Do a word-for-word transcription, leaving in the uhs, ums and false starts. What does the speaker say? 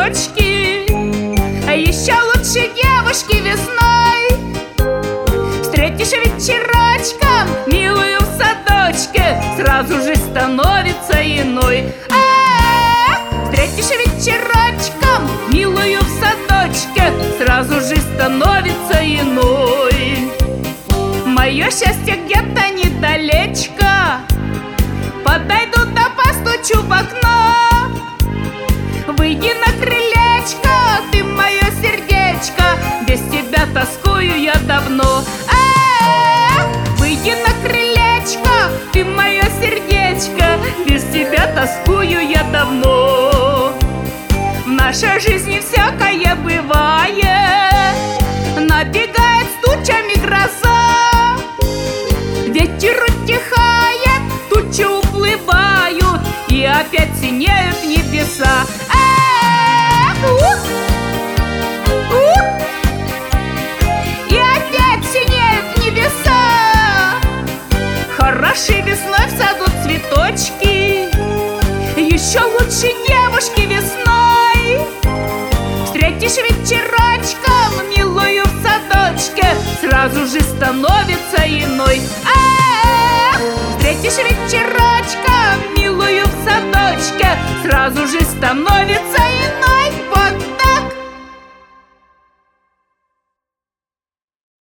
цветочки. А еще лучше девушки весной. Встретишь вечерочком милую в садочке, сразу же становится иной. А-а-а! Встретишь вечерочком милую в садочке, сразу же становится иной. Мое счастье где-то недалечко, подойду да постучу в окно. Выйди на крылечко, ты мое сердечко, без тебя тоскую я давно. А-а-а! Выйди на крылечко, ты мое сердечко, без тебя тоскую я давно. В нашей жизни всякое бывает, набегает с тучами гроза. Ветер утихает, тучи уплывают, и опять синеют небеса. А-а-а! Ух! Ух! И опять синеют небеса. Хороши весной в саду цветочки, еще лучше девушки весной. Встретишь вечерочком милую в садочке, сразу же становится иной. А-а-а! Встретишь вечерочком милую в садочке, сразу же становится иной.